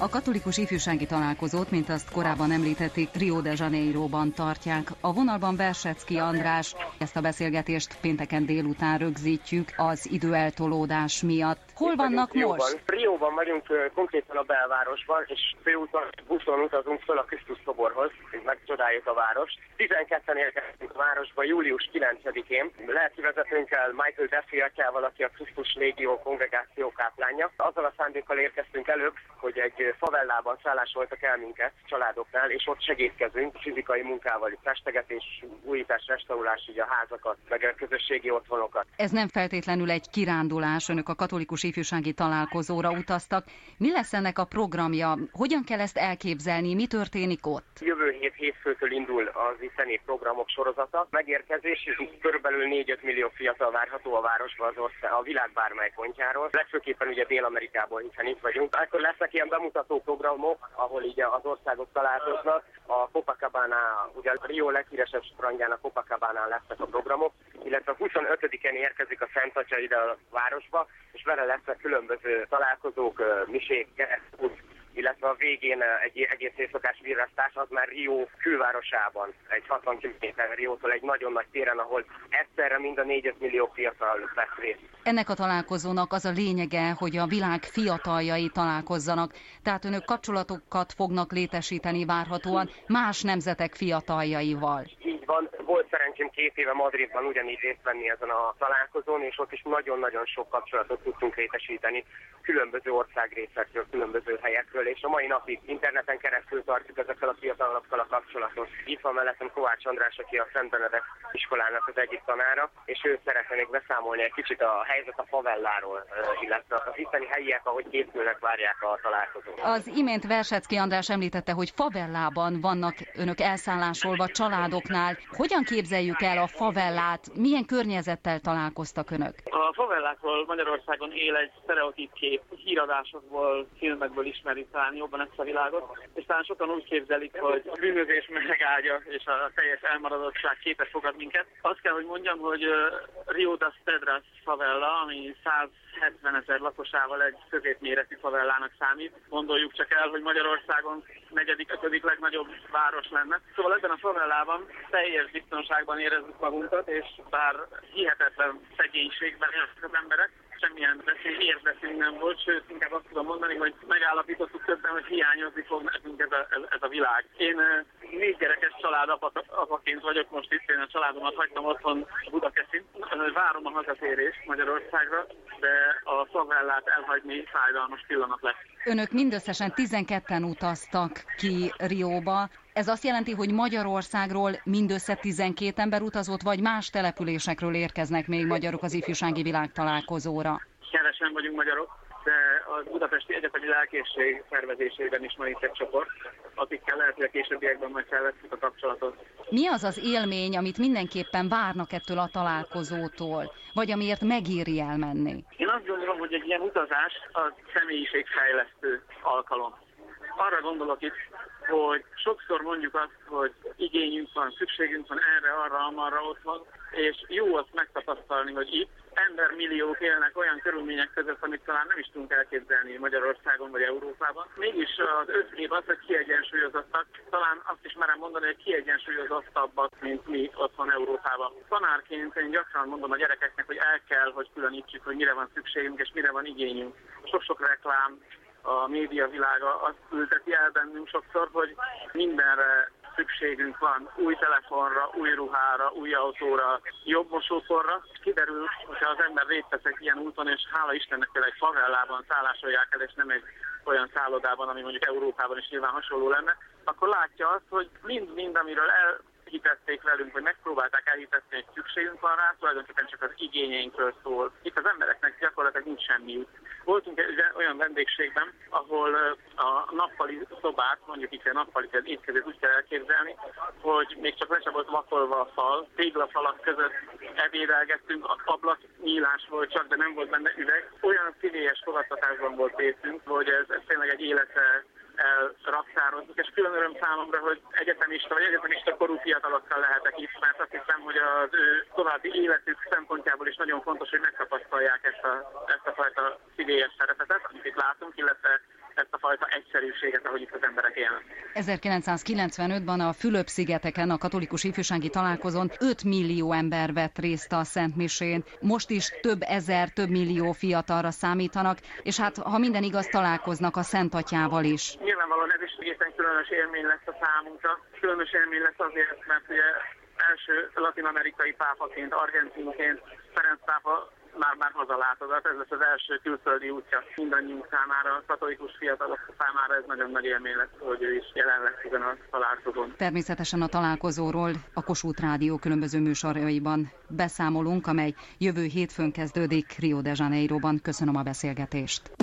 A katolikus ifjúsági találkozót, mint azt korábban említették, Rio de Janeiroban tartják. A vonalban Versecki András. Ezt a beszélgetést pénteken délután rögzítjük az időeltolódás miatt. Hol vannak most? Rióban vagyunk, konkrétan a belvárosban, és főúton, buszon utazunk föl a Krisztus szoborhoz, hogy megcsodáljuk a várost. 12-en érkeztünk a városba július 9-én. Lelkivezetőnkkel, Michael Duffy atyával, aki a Krisztus Légió kongregáció káplánja. Azzal a szándékkal érkeztünk előbb, hogy egy favellában szállásoltak el minket családoknál, és ott segítkezünk fizikai munkával, festegetés, újítás, restaurálás, így a házakat, meg a közösségi otthonokat. Ez nem feltétlenül egy kirándulás, önök a katolikus ifjúsági találkozóra utaztak. Mi lesz ennek a programja? Hogyan kell ezt elképzelni? Mi történik ott? Jövő hétfőtől indul az itteni programok sorozata. Megérkezés, és körülbelül 4-5 millió fiatal várható a városba a világ bármely pontjáról. Legfőképpen ugye Dél-Amerikából, hiszen itt vagyunk. Akkor lesznek ilyen bemutató programok, ahol így az országok találkoznak. A Copacabana, ugye a Rio leghíresebb strandján, a Copacabánán lesznek a programok, illetve a 25-én érkezik a Szent Atya ide a városba, és vele lesznek különböző találkozók, misék, keresztút, illetve a végén egy egész éjszakás virrasztás, az már Rio külvárosában, egy 60 km Riótól egy nagyon nagy téren, ahol egyszerre mind a 4-5 millió fiatal vesz részt. Ennek a találkozónak az a lényege, hogy a világ fiataljai találkozzanak, tehát önök kapcsolatokat fognak létesíteni várhatóan más nemzetek fiataljaival. Így van, volt szerencsém 2 éve Madridban ugyanígy részt venni ezen a találkozón, és ott is nagyon-nagyon sok kapcsolatot tudtunk létesíteni különböző országrészekről, különböző helyekről, és a mai napig interneten keresztül tartjuk ezekkel a fiatalokkal a kapcsolatot. Itt van mellettem Kovács András, aki a Szent Benedek iskolának az egyik tanára, és ő szeretne még beszámolni egy kicsit a helyzet a favelláról, illetve az itteni helyiek, ahogy készülnek, várják a találkozót. Az imént Versecki András említette, hogy favellában vannak önök elszállásolva családoknál. Hogyan képzeljük el a favellát? Milyen környezettel találkoztak önök? A favellákról Magyarországon él egy sztereotíp kép, híradásokból, filmekből ismerik talán jobban ezt a világot, és talán sokan úgy képzelik, hogy a bűnözés melegágya és a teljes elmaradottság képes fogad minket. Azt kell, hogy mondjam, hogy Rio das Pedras favella, ami 170 000 lakosával egy középméretű favellának számít. Gondoljuk csak el, hogy Magyarországon 4.-5. legnagyobb város lenne. Szóval ebben a favellában teljes biztonságban érezzük magunkat, és bár hihetetlen szegénységben élnek az emberek, semmilyen érzésünk nem volt, sőt, inkább azt tudom mondani, hogy megállapítottuk többen, hogy hiányozni fog nekünk ez a világ. Én 4 gyerekes családapaként vagyok most itt, én a családomat hagytam otthon Budakeszin. Várom a hazatérést Magyarországra, de a favellát elhagyni fájdalmas pillanat lesz. Önök mindösszesen 12-en utaztak ki Rióba. Ez azt jelenti, hogy Magyarországról mindössze 12 ember utazott, vagy más településekről érkeznek még magyarok az ifjúsági világtalálkozóra? Kevesen vagyunk magyarok, de a Budapesti Egyetemi Lelkészség szervezésében is van itt egy csoport, akikkel lehet, hogy a későbbiekben majd felvesszük a kapcsolatot. Mi az az élmény, amit mindenképpen várnak ettől a találkozótól, vagy amiért megéri elmenni? Én azt gondolom, hogy egy ilyen utazás a személyiségfejlesztő alkalom. Arra gondolok itt, hogy sokszor mondjuk azt, hogy igényünk van, szükségünk van erre, arra, amarra, ott van, és jó azt megtapasztalni, hogy itt embermilliók élnek olyan körülmények között, amit talán nem is tudunk elképzelni Magyarországon vagy Európában. Mégis az összkép az, hogy kiegyensúlyozottak, talán azt is merem mondani, hogy kiegyensúlyozottabbak, mint mi otthon Európában. Tanárként én gyakran mondom a gyerekeknek, hogy el kell, hogy különítsük, hogy mire van szükségünk és mire van igényünk. Sok-sok reklám, a média világa azt ülteti el bennünk sokszor, hogy mindenre szükségünk van, új telefonra, új ruhára, új autóra, jobb mosóporra. Kiderül, hogyha az ember részt vesz egy ilyen úton, és hála Istennek például egy favellában szállásolják el, és nem egy olyan szállodában, ami mondjuk Európában is nyilván hasonló lenne, akkor látja azt, hogy mind amiről elhitették velünk, vagy megpróbálták elhitetni, hogy szükségünk van rá, tulajdonképpen csak az igényeinkről szól. Itt az embereknek gyakorlatilag nincs semmiük. Voltunk egy olyan vendégségben, ahol a nappali szobát, mondjuk itt a nappali étkezést úgy kell elképzelni, hogy még csak le sem volt vakolva a fal, téglafalak között ebédelgettünk, a ablak nyílás volt csak, de nem volt benne üveg. Olyan szívélyes fogadtatásban volt részünk, hogy ez tényleg egy életre elraktározunk, és külön öröm számomra, hogy egyetemista korú fiatalokkal lehetek itt, mert azt hiszem, hogy az ő további életük szempontjából is nagyon fontos, hogy megtapasztalják ezt a fajta szívélyes szeretetet, amit itt látunk, illetve ezt a fajta egyszerűséget, ahogy itt az emberek élnek. 1995-ben a Fülöp-szigeteken a katolikus ifjúsági találkozón 5 millió ember vett részt a Szentmisén. Most is több millió fiatalra számítanak, és hát ha minden igaz, találkoznak a Szent Atyával is. Nyilvánvalóan ez is egészen különös élmény lesz a számunkra. Különös élmény lesz azért, mert ugye első latin-amerikai pápaként, argentinként Ferenc pápa már hazalátogat. Ez lesz az első külföldi útja mindannyiunk számára, a katolikus fiatalok számára ez nagyon nagy élmény lesz, hogy ő is jelen lesz ezen a találkozón. Természetesen a találkozóról a Kossuth Rádió különböző műsoraiban beszámolunk, amely jövő hétfőn kezdődik Rio de Janeiroban. Köszönöm a beszélgetést.